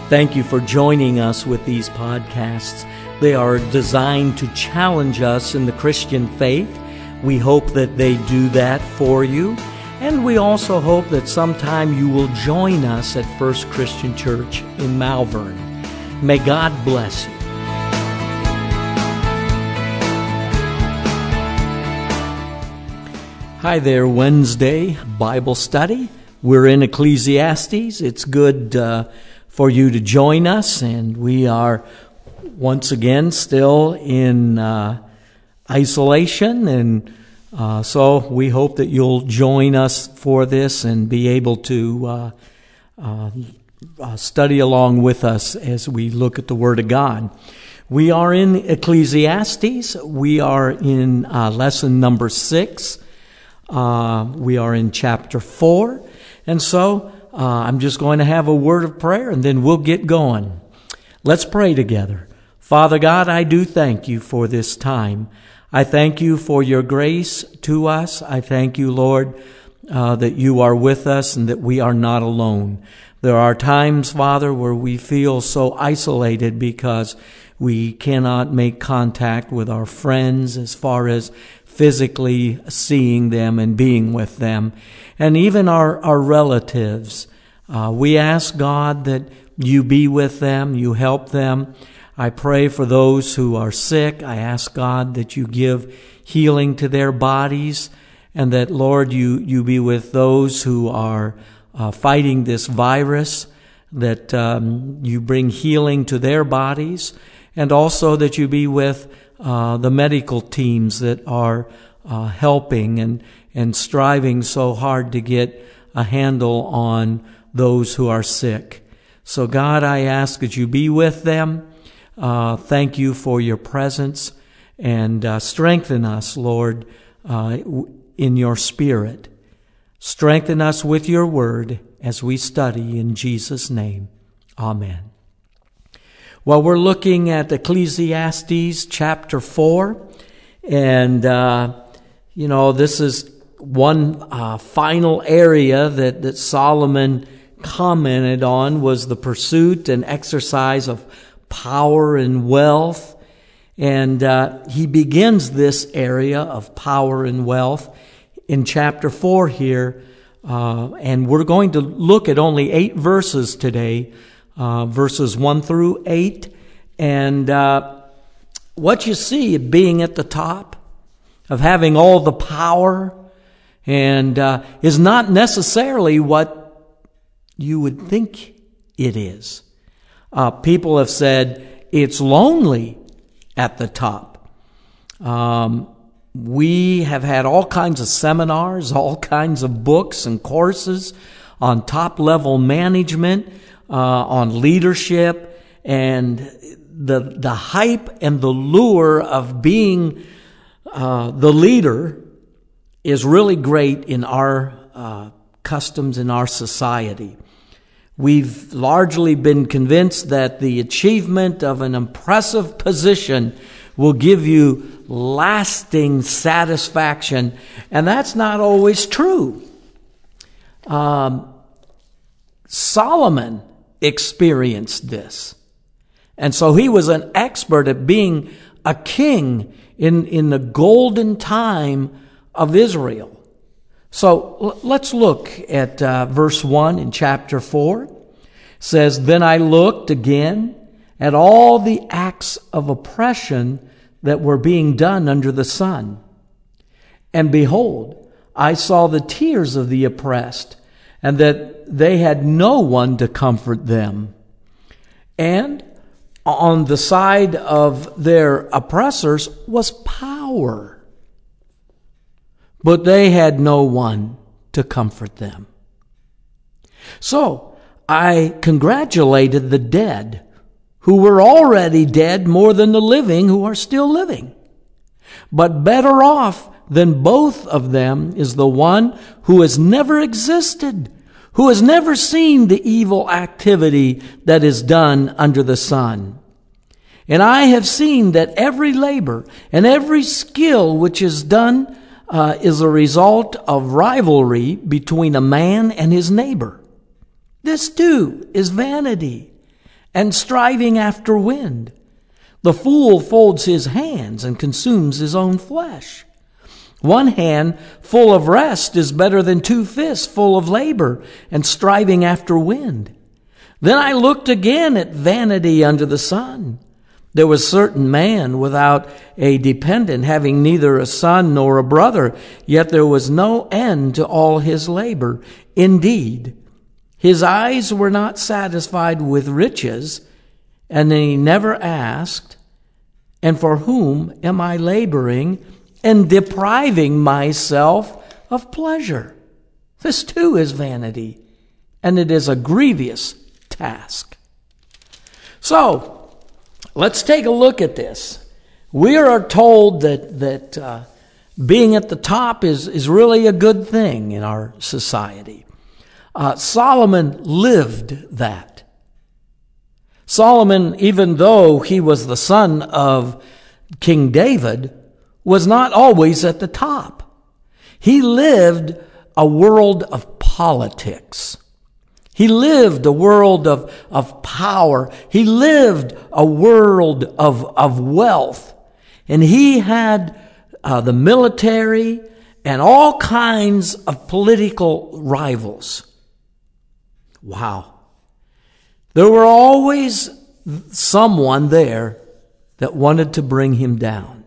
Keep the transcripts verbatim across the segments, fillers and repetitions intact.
Thank you for joining us with these podcasts. They are designed to challenge us in the Christian faith. We hope that they do that for you. And we also hope that sometime you will join us at First Christian Church in Malvern. May God bless you. Hi there, Wednesday Bible study. We're in Ecclesiastes. It's good uh, for you to join us, and we are once again still in uh, isolation, and uh, so we hope that you'll join us for this and be able to uh, uh, uh, study along with us as we look at the Word of God. We are in Ecclesiastes. We are in uh, lesson number six. Uh, we are in chapter four, and so uh, I'm just going to have a word of prayer, and then we'll get going. Let's pray together. Father God, I do thank you for this time. I thank you for your grace to us. I thank you, Lord, uh, that you are with us and that we are not alone. There are times, Father, where we feel so isolated because we cannot make contact with our friends as far as physically seeing them and being with them, and even our, our relatives. Uh, we ask, God, that you be with them, you help them. I pray for those who are sick. I ask, God, that you give healing to their bodies, and that, Lord, you, you be with those who are uh, fighting this virus, that um, you bring healing to their bodies, and also that you be with Uh, the medical teams that are uh, helping and, and striving so hard to get a handle on those who are sick. So God, I ask that you be with them. Uh, thank you for your presence, and uh, strengthen us, Lord, uh, in your Spirit. Strengthen us with your word as we study in Jesus' name. Amen. Well, we're looking at Ecclesiastes chapter four, and, uh, you know, this is one uh, final area that, that Solomon commented on, was the pursuit and exercise of power and wealth. And uh, he begins this area of power and wealth in chapter four here, uh, and we're going to look at only eight verses today. Uh, verses one through eight, and uh, what you see being at the top, of having all the power, and uh, is not necessarily what you would think it is. Uh, people have said it's lonely at the top. Um, we have had all kinds of seminars, all kinds of books and courses on top-level management, Uh, on leadership, and the the hype and the lure of being uh, the leader is really great in our uh, customs in our society. We've largely been convinced that the achievement of an impressive position will give you lasting satisfaction, and that's not always true. Um, Solomon experienced this. And so he was an expert at being a king in, in the golden time of Israel. So l- let's look at uh, verse one in chapter four. It says, "Then I looked again at all the acts of oppression that were being done under the sun. And behold, I saw the tears of the oppressed, and that they had no one to comfort them. And on the side of their oppressors was power, but they had no one to comfort them. So I congratulated the dead, who were already dead, more than the living, who are still living. But better off than both of them is the one who has never existed, who has never seen the evil activity that is done under the sun. And I have seen that every labor and every skill which is done uh, is a result of rivalry between a man and his neighbor. This too is vanity and striving after wind. The fool folds his hands and consumes his own flesh. One hand full of rest is better than two fists full of labor and striving after wind. Then I looked again at vanity under the sun. There was certain man without a dependent, having neither a son nor a brother, yet there was no end to all his labor. Indeed, his eyes were not satisfied with riches, and he never asked, and for whom am I laboring and depriving myself of pleasure? This too is vanity, and it is a grievous task. So, let's take a look at this. We are told that that uh, being at the top is, is really a good thing in our society. Uh, Solomon lived that. Solomon, even though he was the son of King David, was not always at the top. He lived a world of politics. He lived a world of, of power. He lived a world of, of wealth. And he had uh, the military and all kinds of political rivals. Wow. There were always someone there that wanted to bring him down.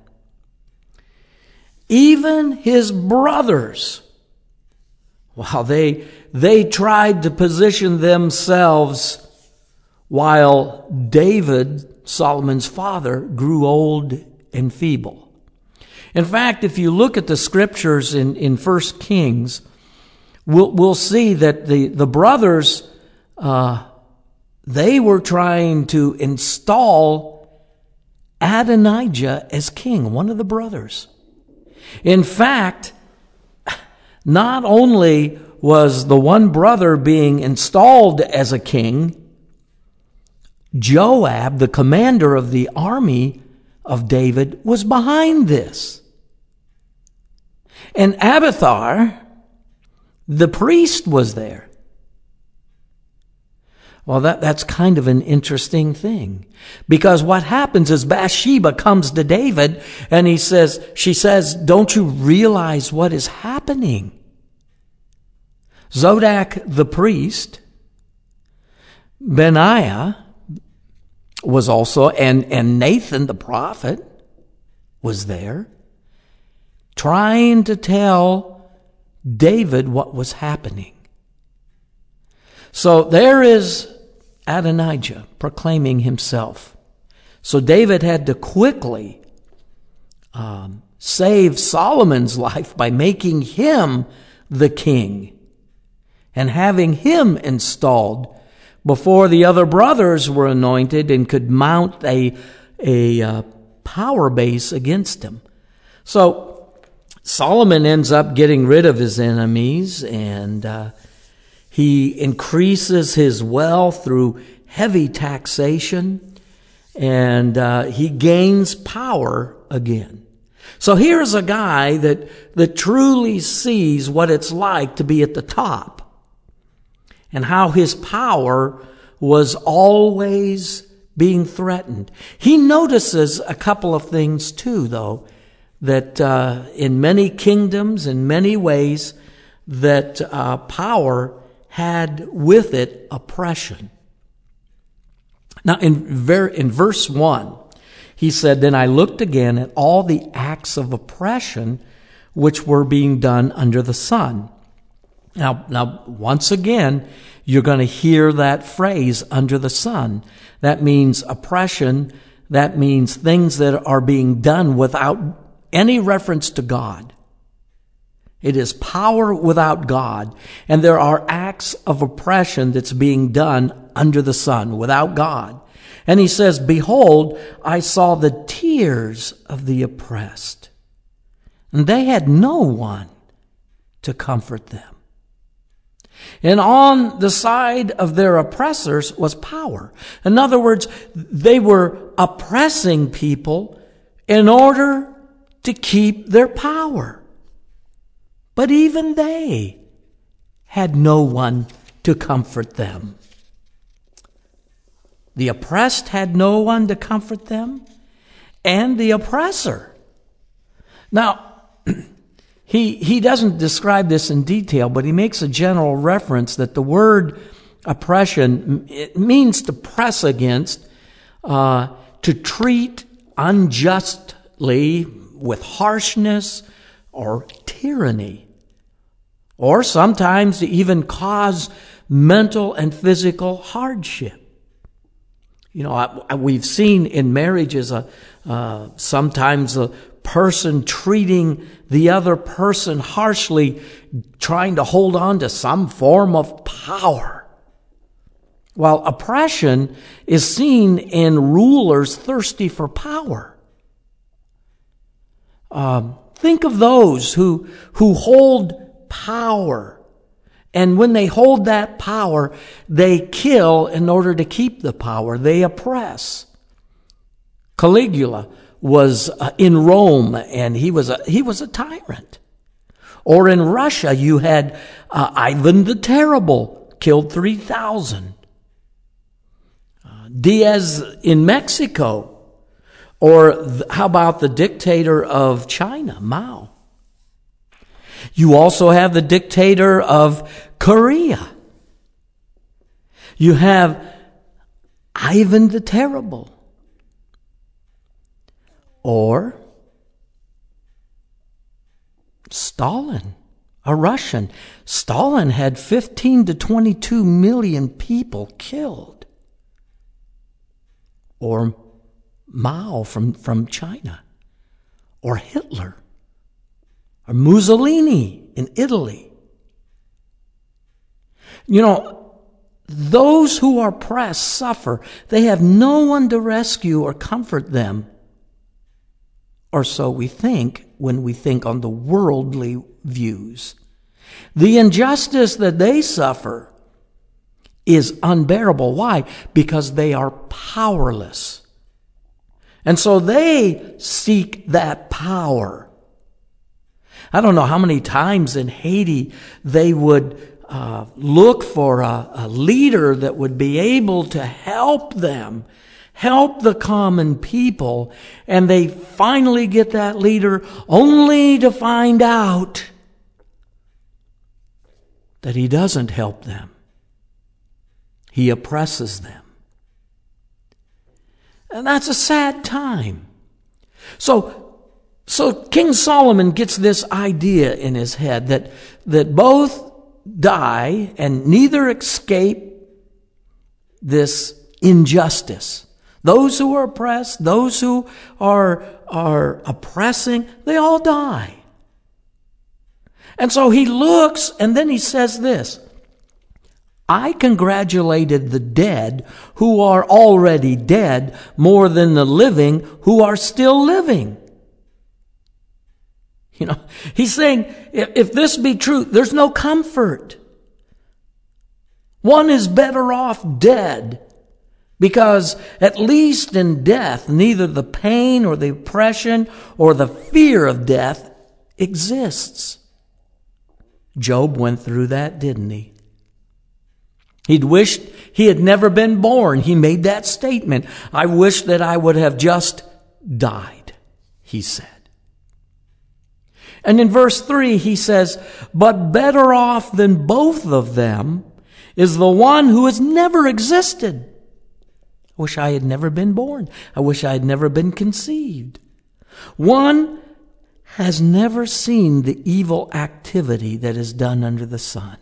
Even his brothers, wow, they, they tried to position themselves while David, Solomon's father, grew old and feeble. In fact, if you look at the scriptures in, in First Kings, we'll, we'll see that the, the brothers, uh, they were trying to install Adonijah as king, one of the brothers. In fact, not only was the one brother being installed as a king, Joab, the commander of the army of David, was behind this. And Abiathar, the priest, was there. Well, that, that's kind of an interesting thing. Because what happens is Bathsheba comes to David and he says, she says, don't you realize what is happening? Zadok the priest, Benaiah was also, and, and Nathan the prophet was there, trying to tell David what was happening. So there is Adonijah proclaiming himself. So David had to quickly um, save Solomon's life by making him the king and having him installed before the other brothers were anointed and could mount a, a uh, power base against him. So Solomon ends up getting rid of his enemies, and uh, he increases his wealth through heavy taxation, and uh, he gains power again. So here's a guy that, that truly sees what it's like to be at the top, and how his power was always being threatened. He notices a couple of things too, though, that uh, in many kingdoms, in many ways, that uh, power had with it oppression. Now, in, ver- in verse one, he said, "Then I looked again at all the acts of oppression which were being done under the sun." Now, now, once again, you're going to hear that phrase, under the sun. That means oppression. That means things that are being done without any reference to God. It is power without God. And there are acts of oppression that's being done under the sun, without God. And he says, "Behold, I saw the tears of the oppressed, and they had no one to comfort them. And on the side of their oppressors was power." In other words, they were oppressing people in order to keep their power. But even they had no one to comfort them. The oppressed had no one to comfort them, and the oppressor. Now, he, he doesn't describe this in detail, but he makes a general reference that the word oppression, it means to press against, uh, to treat unjustly with harshness or tyranny, or sometimes to even cause mental and physical hardship. You know, I, we've seen in marriages uh, uh, sometimes a person treating the other person harshly, trying to hold on to some form of power. While oppression is seen in rulers thirsty for power. Um, think of those who who hold power. And when they hold that power, they kill in order to keep the power. They oppress. Caligula was uh, in Rome, and he was a, he was a tyrant. Or in Russia, you had uh, Ivan the Terrible, killed three thousand. Uh, Diaz in Mexico. Or th- how about the dictator of China, Mao? You also have the dictator of Korea. You have Ivan the Terrible. Or Stalin, a Russian. Stalin had fifteen to twenty-two million people killed. Or Mao from, from China. Or Hitler. Or Mussolini in Italy. You know, those who are oppressed suffer. They have no one to rescue or comfort them. Or so we think when we think on the worldly views. The injustice that they suffer is unbearable. Why? Because they are powerless. And so they seek that power. I don't know how many times in Haiti they would uh, look for a, a leader that would be able to help them, help the common people, and they finally get that leader only to find out that he doesn't help them. He oppresses them. And that's a sad time. So So King Solomon gets this idea in his head that, that both die and neither escape this injustice. Those who are oppressed, those who are, are oppressing, they all die. And so he looks and then he says this, I congratulated the dead who are already dead more than the living who are still living. You know, he's saying, if, if this be true, there's no comfort. One is better off dead, because at least in death, neither the pain or the oppression or the fear of death exists. Job went through that, didn't he? He'd wished he had never been born. He made that statement. I wish that I would have just died, he said. And in verse three, he says, but better off than both of them is the one who has never existed. I wish I had never been born. I wish I had never been conceived. One has never seen the evil activity that is done under the sun.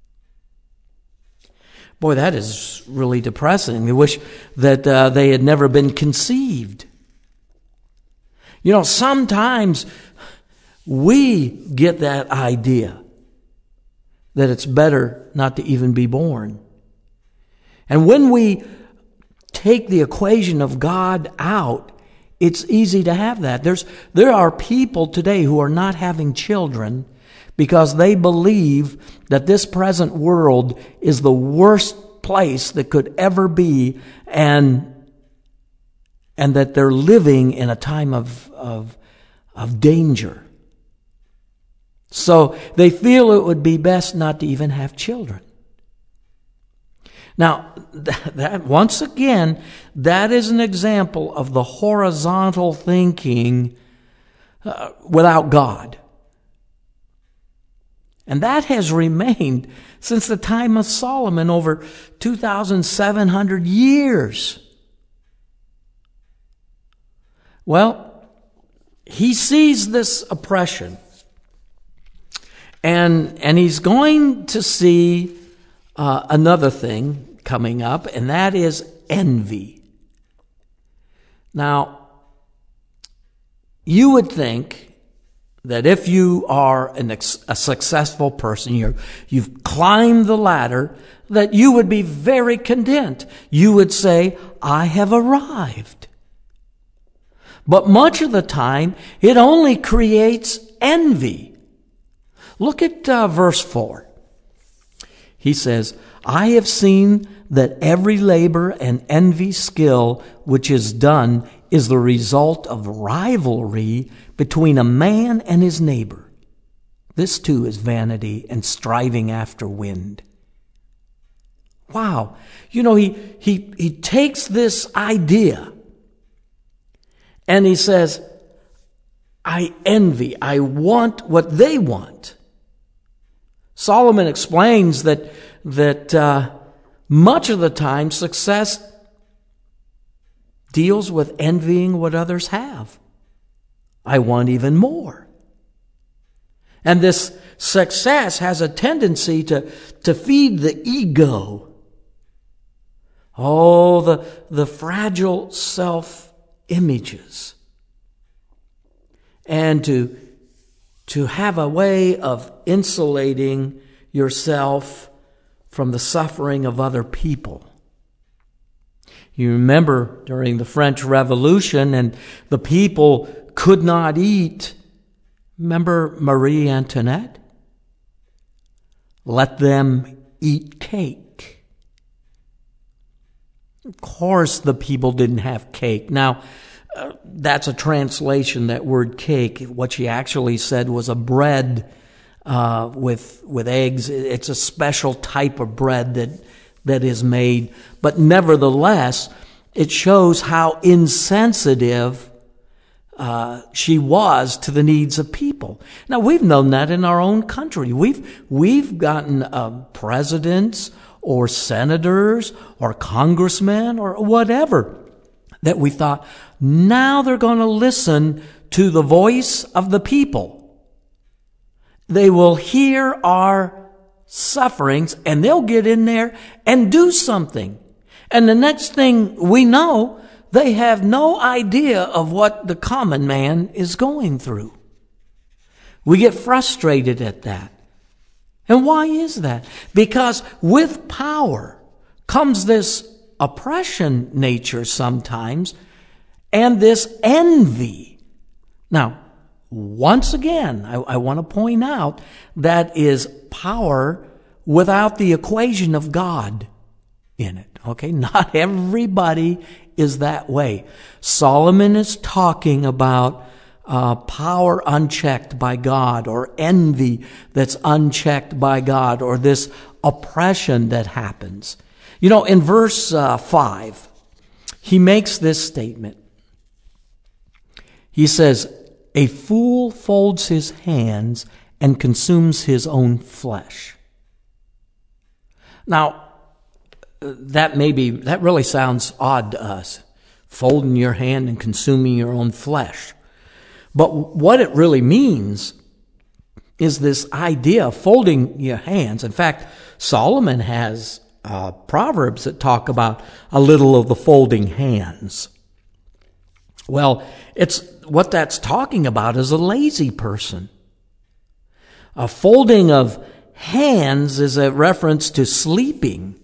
Boy, that is really depressing. I wish that uh, they had never been conceived. You know, sometimes we get that idea that it's better not to even be born. And when we take the equation of God out, it's easy to have that. There's, there are people today who are not having children because they believe that this present world is the worst place that could ever be, and, and that they're living in a time of, of, of danger. So they feel it would be best not to even have children. Now, that, that once again, that is an example of the horizontal thinking uh, without God. And that has remained since the time of Solomon, over two thousand seven hundred years. Well, he sees this oppression, and and he's going to see uh, another thing coming up, and that is envy. Now, you would think that if you are an ex- a successful person, you're, you've climbed the ladder, that you would be very content. You would say, I have arrived. But much of the time, it only creates envy. Look at uh, verse four. He says, I have seen that every labor and envy skill which is done is the result of rivalry between a man and his neighbor. This too is vanity and striving after wind. Wow. You know, he, he, he takes this idea and he says, I envy, I want what they want. Solomon explains that, that uh, much of the time success deals with envying what others have. I want even more. And this success has a tendency to, to feed the ego. Oh, the, the fragile self-images. And to, to have a way of insulating yourself from the suffering of other people. You remember during the French Revolution, and the people could not eat. Remember Marie Antoinette? Let them eat cake. Of course, the people didn't have cake. Now, uh, that's a translation, that word cake. What she actually said was a bread uh, with with eggs. It's a special type of bread that that is made. But nevertheless, it shows how insensitive uh, she was to the needs of people. Now, we've known that in our own country. We've we've gotten uh, presidents or senators or congressmen or whatever that we thought, now they're going to listen to the voice of the people. They will hear our sufferings and they'll get in there and do something. And the next thing we know, they have no idea of what the common man is going through. We get frustrated at that. And why is that? Because with power comes this oppression nature sometimes, and this envy. Now, once again, I, I want to point out that is power without the equation of God in it. Okay, not everybody is that way. Solomon is talking about uh, power unchecked by God, or envy that's unchecked by God, or this oppression that happens. You know, in verse uh, five, he makes this statement. He says, a fool folds his hands and consumes his own flesh. Now, that may be, that really sounds odd to us, folding your hand and consuming your own flesh. But what it really means is this idea of folding your hands. In fact, Solomon has uh, Proverbs that talk about a little of the folding hands. Well, it's what that's talking about is a lazy person. A folding of hands is a reference to sleeping.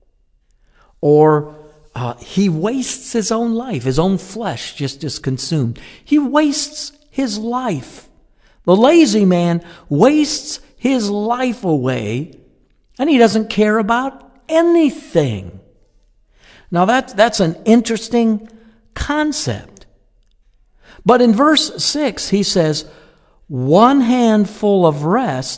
Or uh, he wastes his own life. His own flesh just is consumed. He wastes his life. The lazy man wastes his life away, and he doesn't care about anything. Now that's, that's an interesting concept. But in verse six, he says, one handful of rest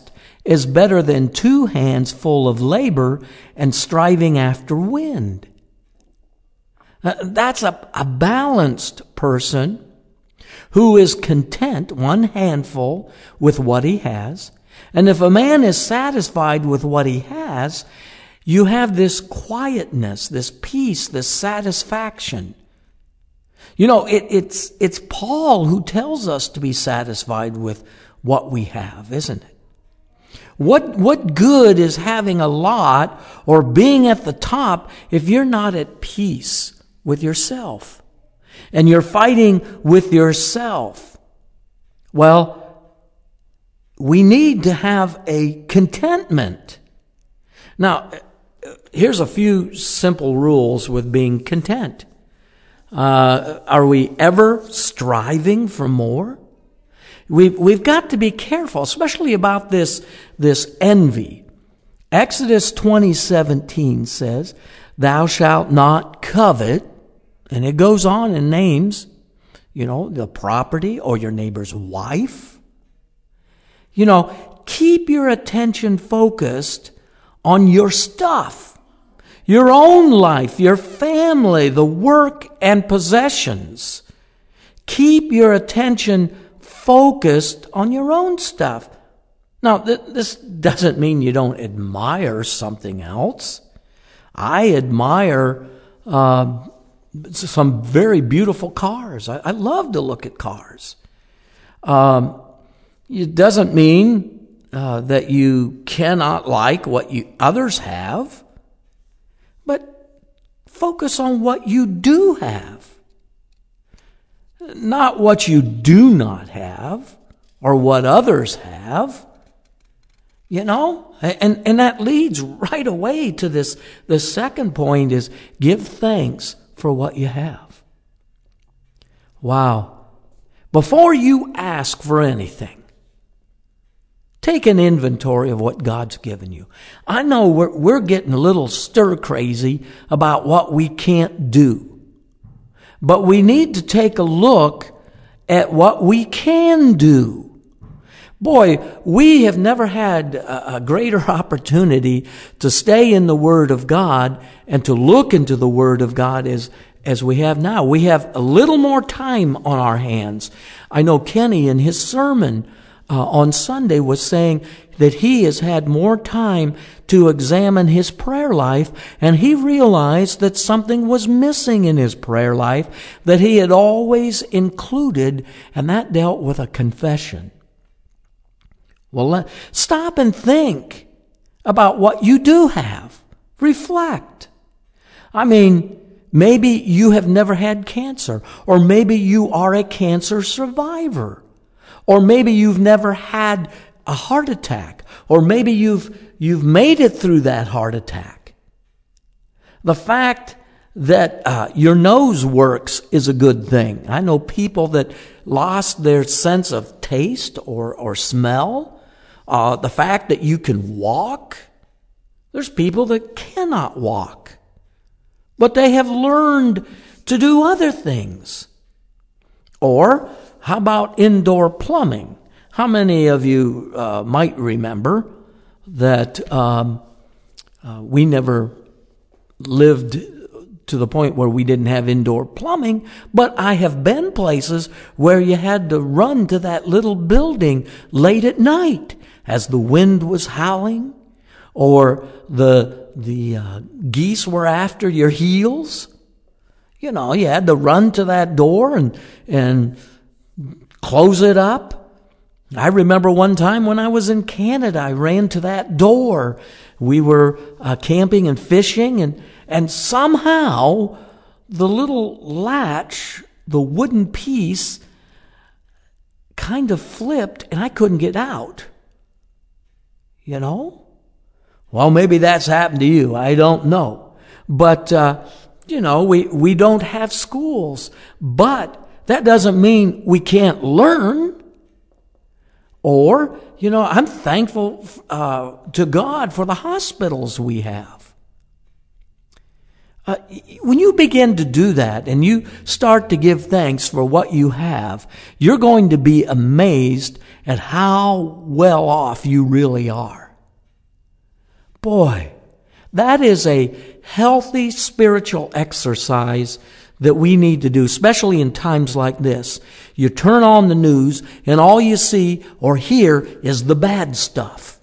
is better than two hands full of labor and striving after wind. Uh, that's a, a balanced person who is content, one handful, with what he has. And if a man is satisfied with what he has, you have this quietness, this peace, this satisfaction. You know, it, it's it's Paul who tells us to be satisfied with what we have, isn't it? What what good is having a lot or being at the top if you're not at peace with yourself and you're fighting with yourself? Well, we need to have a contentment. Now, here's a few simple rules with being content. Uh, are we ever striving for more? We've, we've got to be careful, especially about this, this envy. Exodus twenty seventeen says, "Thou shalt not covet," and it goes on and names, you know, the property or your neighbor's wife. You know, keep your attention focused on your stuff, your own life, your family, the work and possessions. Keep your attention focused on your own stuff. Now, th- this doesn't mean you don't admire something else. I admire uh, some very beautiful cars. I, I love to look at cars. Um, it doesn't mean uh, that you cannot like what you others have, but focus on what you do have. Not what you do not have or what others have. You know, and, and that leads right away to this. The second point is give thanks for what you have. Wow. Before you ask for anything, take an inventory of what God's given you. I know we're, we're getting a little stir crazy about what we can't do, but we need to take a look at what we can do. Boy, we have never had a, a greater opportunity to stay in the Word of God and to look into the Word of God as, as we have now. We have a little more time on our hands. I know Kenny in his sermon uh, on Sunday was saying that he has had more time to examine his prayer life, and he realized that something was missing in his prayer life that he had always included, and that dealt with a confession. Well, let, stop and think about what you do have. Reflect. I mean, maybe you have never had cancer, or maybe you are a cancer survivor, or maybe you've never had a heart attack, or maybe you've you've made it through that heart attack. The fact that uh, your nose works is a good thing. I know people that lost their sense of taste or or smell. Uh, the fact that you can walk. There's people that cannot walk, but they have learned to do other things. Or how about indoor plumbing? How many of you uh, might remember that um, uh, we never lived to the point where we didn't have indoor plumbing, but I have been places where you had to run to that little building late at night as the wind was howling, or the the uh, geese were after your heels. You know, you had to run to that door and and close it up. I remember one time when I was in Canada, I ran to that door. We were uh, camping and fishing, and and somehow the little latch, the wooden piece, kind of flipped, and I couldn't get out. You know? Well, maybe that's happened to you. I don't know. But, uh, you know, we, we don't have schools. But that doesn't mean we can't learn. Or, you know, I'm thankful uh, to God for the hospitals we have. Uh, when you begin to do that and you start to give thanks for what you have, you're going to be amazed at how well off you really are. Boy, that is a healthy spiritual exercise that we need to do, especially in times like this. You turn on the news and all you see or hear is the bad stuff.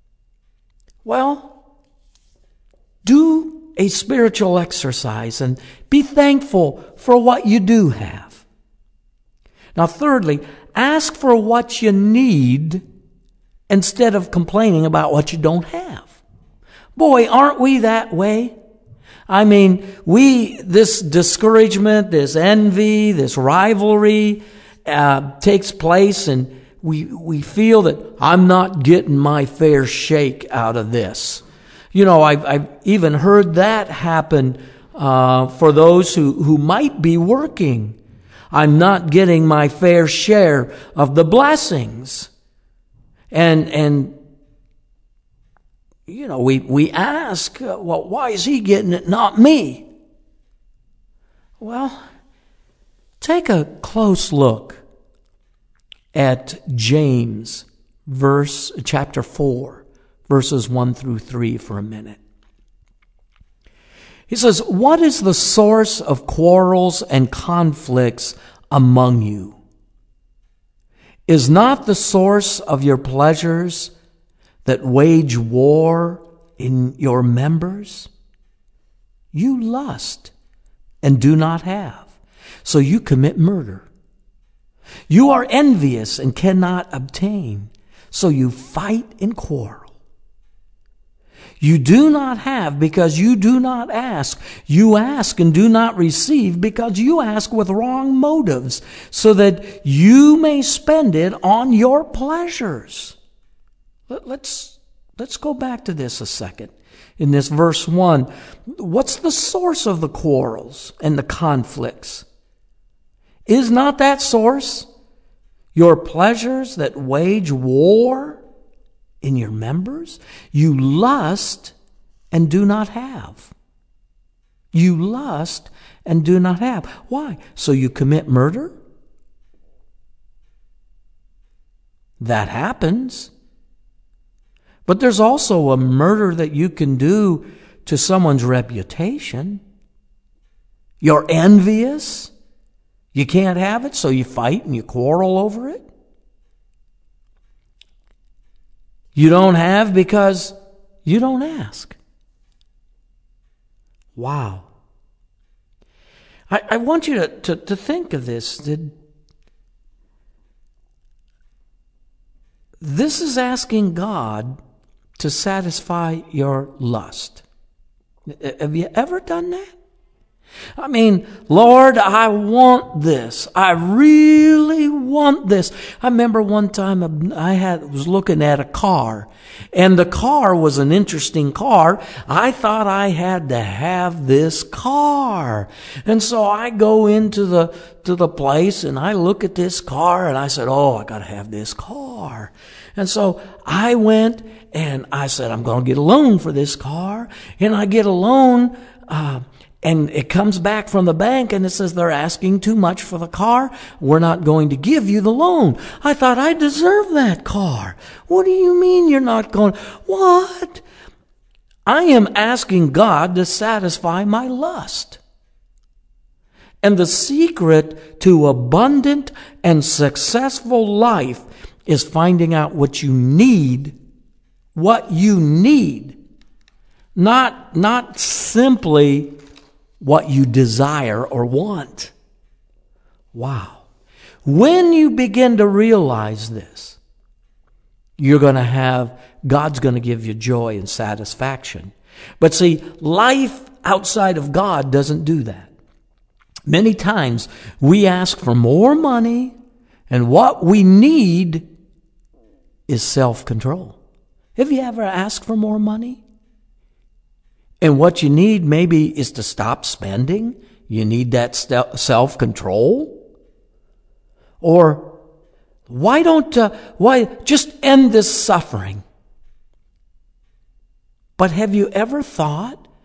Well, do a spiritual exercise and be thankful for what you do have. Now, thirdly, ask for what you need instead of complaining about what you don't have. Boy, aren't we that way? I mean, we, this discouragement, this envy, this rivalry uh, takes place, and we we feel that I'm not getting my fair shake out of this. You know, I've, I've even heard that happen uh, for those who, who might be working. I'm not getting my fair share of the blessings. And, and you know, we, we ask, uh, well, why is he getting it, not me? Well, take a close look at James, verse, chapter four. Verses one through three for a minute. He says, "What is the source of quarrels and conflicts among you? Is not the source of your pleasures that wage war in your members? You lust and do not have, so you commit murder. You are envious and cannot obtain, so you fight and quarrel. You do not have because you do not ask. You ask and do not receive because you ask with wrong motives, so that you may spend it on your pleasures." Let's, let's go back to this a second. In this verse one, what's the source of the quarrels and the conflicts? Is not that source your pleasures that wage war in your members? You lust and do not have. You lust and do not have. Why? So you commit murder? That happens. But there's also a murder that you can do to someone's reputation. You're envious. You can't have it, so you fight and you quarrel over it. You don't have because you don't ask. Wow. I, I want you to, to, to think of this. Did, this is asking God to satisfy your lust. Have you ever done that? I mean, Lord, I want this. I really want this. I remember one time I had was looking at a car, and the car was an interesting car. I thought I had to have this car. And so I go into the to the place and I look at this car and I said, "Oh, I got to have this car." And so I went and I said, "I'm going to get a loan for this car." And I get a loan, uh, and it comes back from the bank and it says they're asking too much for the car. We're not going to give you the loan. I thought I deserve that car. What do you mean you're not going? What? I am asking God to satisfy my lust. And the secret to abundant and successful life is finding out what you need, what you need, not, not simply what you desire or want. Wow. When you begin to realize this, you're going to have, God's going to give you joy and satisfaction. But see, life outside of God doesn't do that. Many times we ask for more money, and what we need is self-control. Have you ever asked for more money? And what you need maybe is to stop spending. You need that self-control. Or why don't, uh, why just end this suffering? But have you ever thought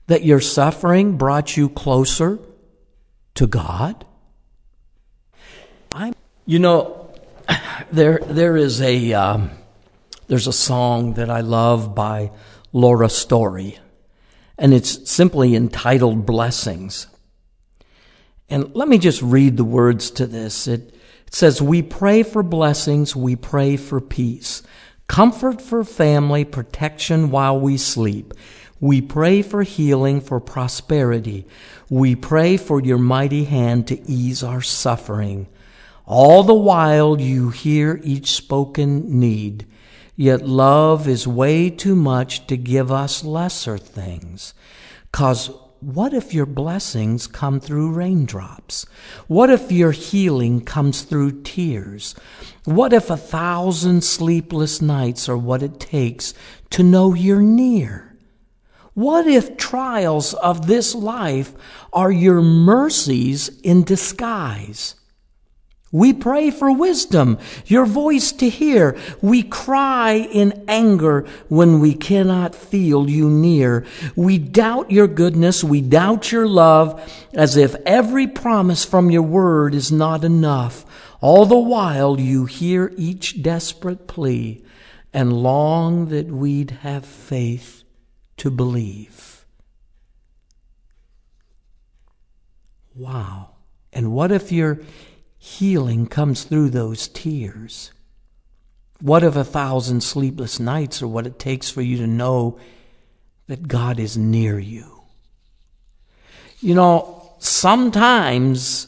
that your suffering brought you closer to God? I'm, you know, there there is a um, there's a song that I love by Laura Story, and it's simply entitled "Blessings." And let me just read the words to this. It, it says, "We pray for blessings, we pray for peace, comfort for family, protection while we sleep. We pray for healing, for prosperity. We pray for your mighty hand to ease our suffering. All the while you hear each spoken need, yet love is way too much to give us lesser things. 'Cause what if your blessings come through raindrops? What if your healing comes through tears? What if a thousand sleepless nights are what it takes to know you're near? What if trials of this life are your mercies in disguise? We pray for wisdom, your voice to hear. We cry in anger when we cannot feel you near. We doubt your goodness, we doubt your love, as if every promise from your word is not enough. All the while you hear each desperate plea and long that we'd have faith to believe." Wow. And what if your healing comes through those tears? What if a thousand sleepless nights are what it takes for you to know that God is near you? You know, sometimes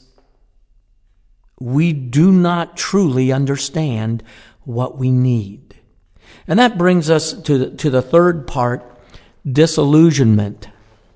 we do not truly understand what we need. And that brings us to the, to the third part, disillusionment.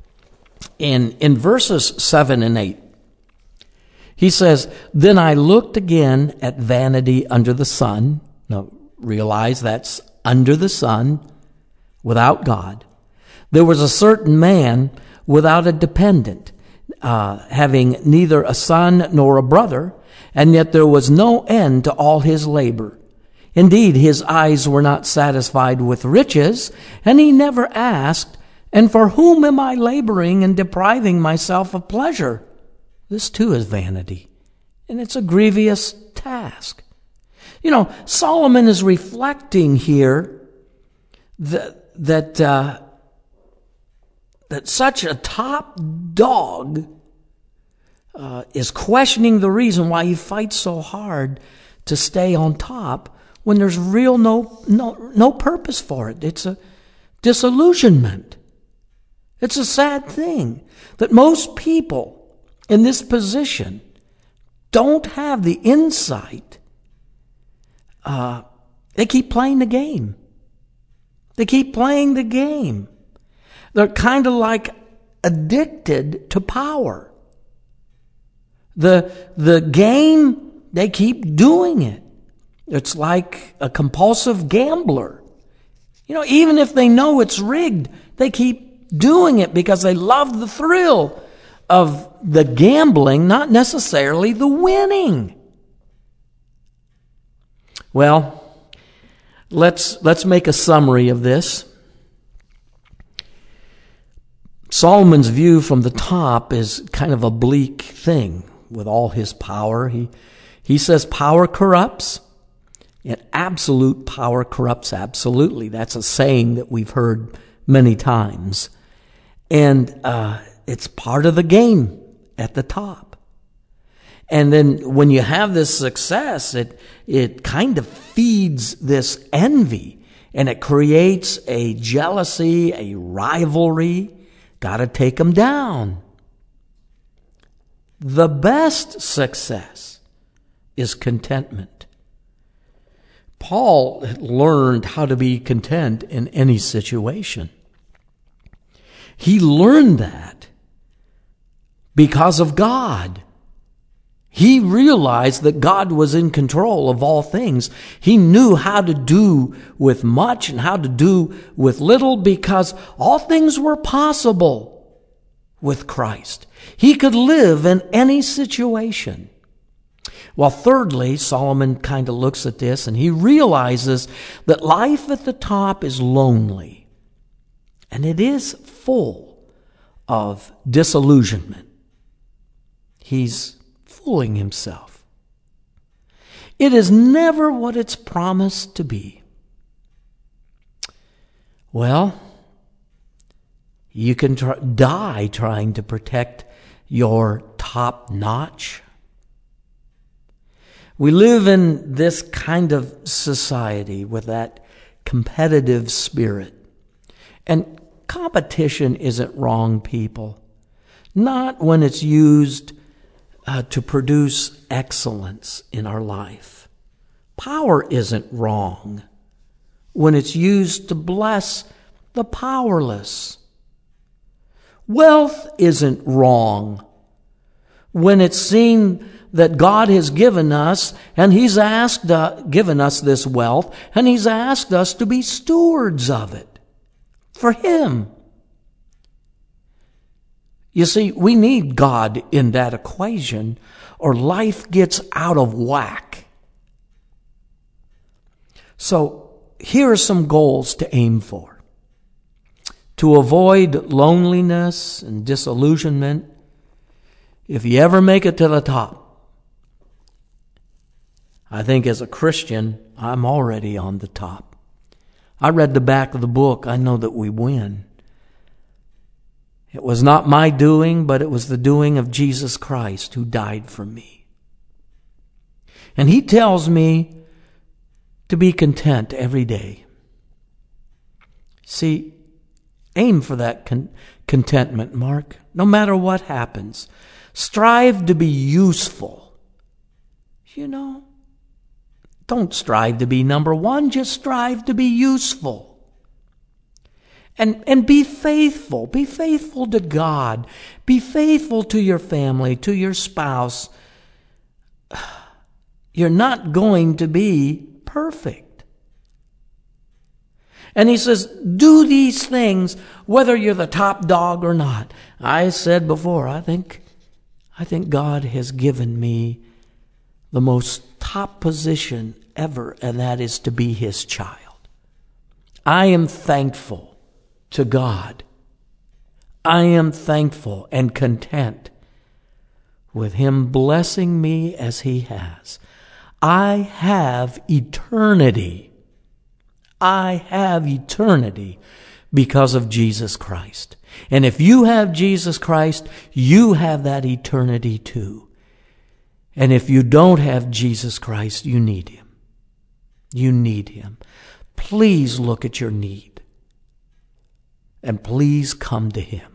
In, in verses seven and eight, he says, "Then I looked again at vanity under the sun." Now, realize that's under the sun, without God. "There was a certain man without a dependent, uh, having neither a son nor a brother, and yet there was no end to all his labor. Indeed, his eyes were not satisfied with riches, and he never asked, 'And for whom am I laboring and depriving myself of pleasure?' This too is vanity, and it's a grievous task." You know, Solomon is reflecting here that that uh, that such a top dog uh, is questioning the reason why he fights so hard to stay on top when there's real no no no purpose for it. It's a disillusionment. It's a sad thing that most people in this position don't have the insight. Uh, they keep playing the game. They keep playing the game. They're kind of like addicted to power. The, the game, they keep doing it. It's like a compulsive gambler. You know, even if they know it's rigged, they keep doing it because they love the thrill of the gambling, not necessarily the winning. Well, let's let's make a summary of this. Solomon's view from the top is kind of a bleak thing with all his power. He he says power corrupts, and absolute power corrupts absolutely. That's a saying that we've heard many times. And uh, it's part of the game at the top. And then when you have this success, it it kind of feeds this envy, and it creates a jealousy, a rivalry. Got to take them down. The best success is contentment. Paul learned how to be content in any situation. He learned that because of God. He realized that God was in control of all things. He knew how to do with much and how to do with little because all things were possible with Christ. He could live in any situation. Well, thirdly, Solomon kind of looks at this and he realizes that life at the top is lonely. And it is full of disillusionment. He's fooling himself. It is never what it's promised to be. Well, you can try, die trying to protect your top notch. We live in this kind of society with that competitive spirit. And competition isn't wrong, people. Not when it's used uh, to produce excellence in our life. Power isn't wrong when it's used to bless the powerless. Wealth isn't wrong when it's seen that God has given us, and He's asked, uh, given us this wealth, and He's asked us to be stewards of it for Him. You see, we need God in that equation, or life gets out of whack. So, here are some goals to aim for. To avoid loneliness and disillusionment, if you ever make it to the top, I think as a Christian, I'm already on the top. I read the back of the book. I know that we win. It was not my doing, but it was the doing of Jesus Christ who died for me. And He tells me to be content every day. See, aim for that con- contentment, Mark, no matter what happens. Strive to be useful. You know, don't strive to be number one, just strive to be useful. And, and be faithful. Be faithful to God. Be faithful to your family, to your spouse. You're not going to be perfect. And He says, do these things whether you're the top dog or not. I said before, I think, I think God has given me the most top position ever, and that is to be His child. I am thankful to God. I am thankful and content with Him blessing me as He has. I have eternity. I have eternity because of Jesus Christ. And if you have Jesus Christ, you have that eternity too. And if you don't have Jesus Christ, you need Him. You need Him. Please look at your need. And please come to Him.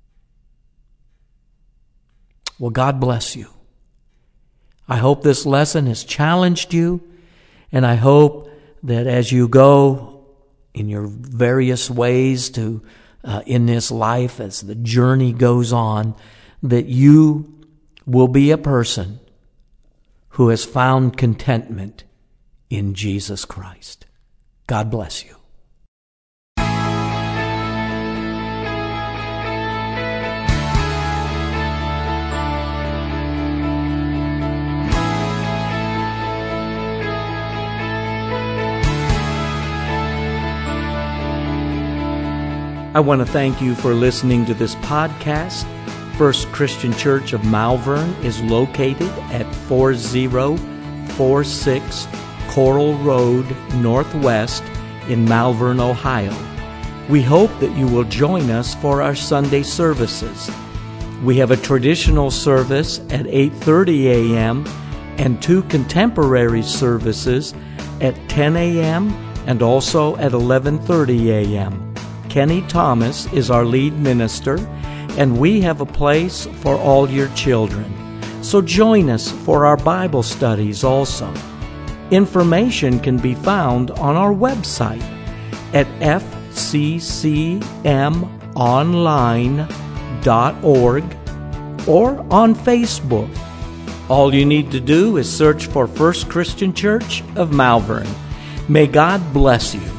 Well, God bless you. I hope this lesson has challenged you, and I hope that as you go in your various ways to uh, in this life, as the journey goes on, that you will be a person who has found contentment in Jesus Christ. God bless you. I want to thank you for listening to this podcast. First Christian Church of Malvern is located at four oh four six Coral Road Northwest in Malvern, Ohio. We hope that you will join us for our Sunday services. We have a traditional service at eight thirty a.m. and two contemporary services at ten a.m. and also at eleven thirty a.m. Kenny Thomas is our lead minister, and we have a place for all your children. So join us for our Bible studies also. Information can be found on our website at f c c m online dot org or on Facebook. All you need to do is search for First Christian Church of Malvern. May God bless you.